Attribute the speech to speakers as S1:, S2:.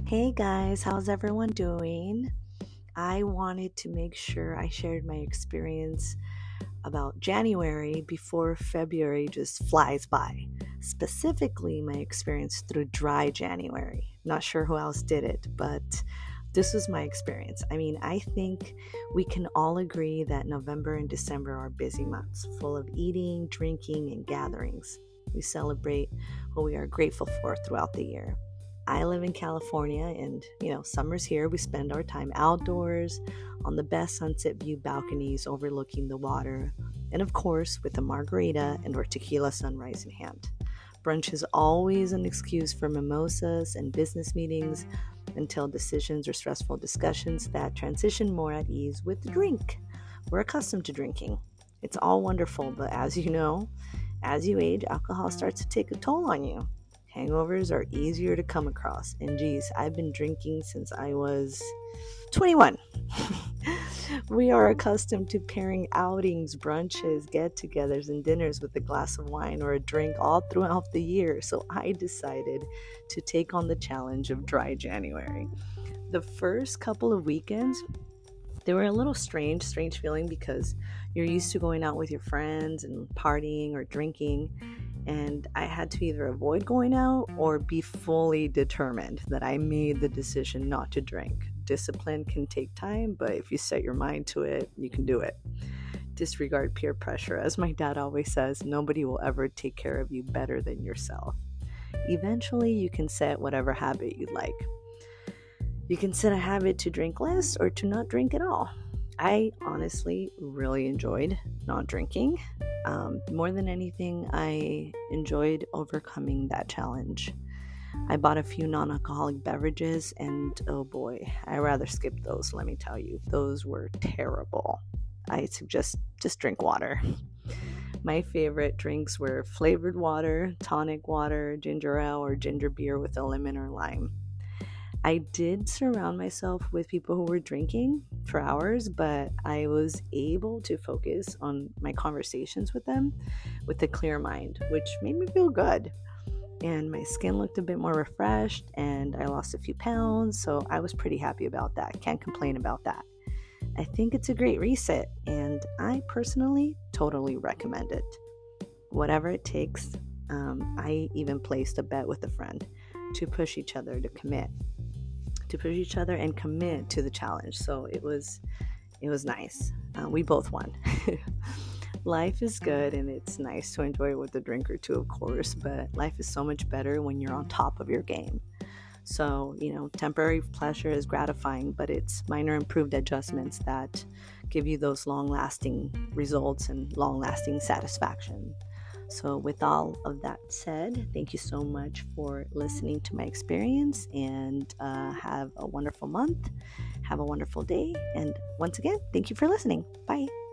S1: Hey guys, how's everyone doing? I wanted to make sure I shared my experience about January before February just flies by. Specifically, my experience through dry January. Not sure who else did it, but this was my experience. I think we can all agree that November and December are busy months, full of eating, drinking, and gatherings. We celebrate what we are grateful for throughout the year. I live in California and, summer's here. We spend our time outdoors on the best sunset view balconies overlooking the water, and of course, with a margarita and or tequila sunrise in hand. Brunch is always an excuse for mimosas and business meetings until decisions or stressful discussions that transition more at ease with the drink. We're accustomed to drinking. It's all wonderful, but as you know, as you age, alcohol starts to take a toll on you. Hangovers are easier to come across. And geez, I've been drinking since I was 21. We are accustomed to pairing outings, brunches, get-togethers, and dinners with a glass of wine or a drink all throughout the year. So I decided to take on the challenge of dry January. The first couple of weekends, they were a little strange feeling because you're used to going out with your friends and partying or drinking. And I had to either avoid going out or be fully determined that I made the decision not to drink. Discipline can take time, but if you set your mind to it, you can do it. Disregard peer pressure. As my dad always says, nobody will ever take care of you better than yourself. Eventually, you can set whatever habit you'd like. You can set a habit to drink less or to not drink at all. I honestly really enjoyed not drinking. More than anything, I enjoyed overcoming that challenge. I bought a few non-alcoholic beverages and oh boy, I rather skip those, let me tell you. Those were terrible. I suggest just drink water. My favorite drinks were flavored water, tonic water, ginger ale, or ginger beer with a lemon or lime. I did surround myself with people who were drinking for hours, but I was able to focus on my conversations with them with a clear mind, which made me feel good. And my skin looked a bit more refreshed, and I lost a few pounds, so I was pretty happy about that. Can't complain about that. I think it's a great reset, and I personally totally recommend it. Whatever it takes, I even placed a bet with a friend to push each other and commit to the challenge. So it was nice. We both won. Life is good and it's nice to enjoy it with a drink or two, of course, but life is so much better when you're on top of your game. So, temporary pleasure is gratifying, but it's minor improved adjustments that give you those long-lasting results and long-lasting satisfaction. So with all of that said, thank you so much for listening to my experience, and have a wonderful month. Have a wonderful day. And once again, thank you for listening. Bye.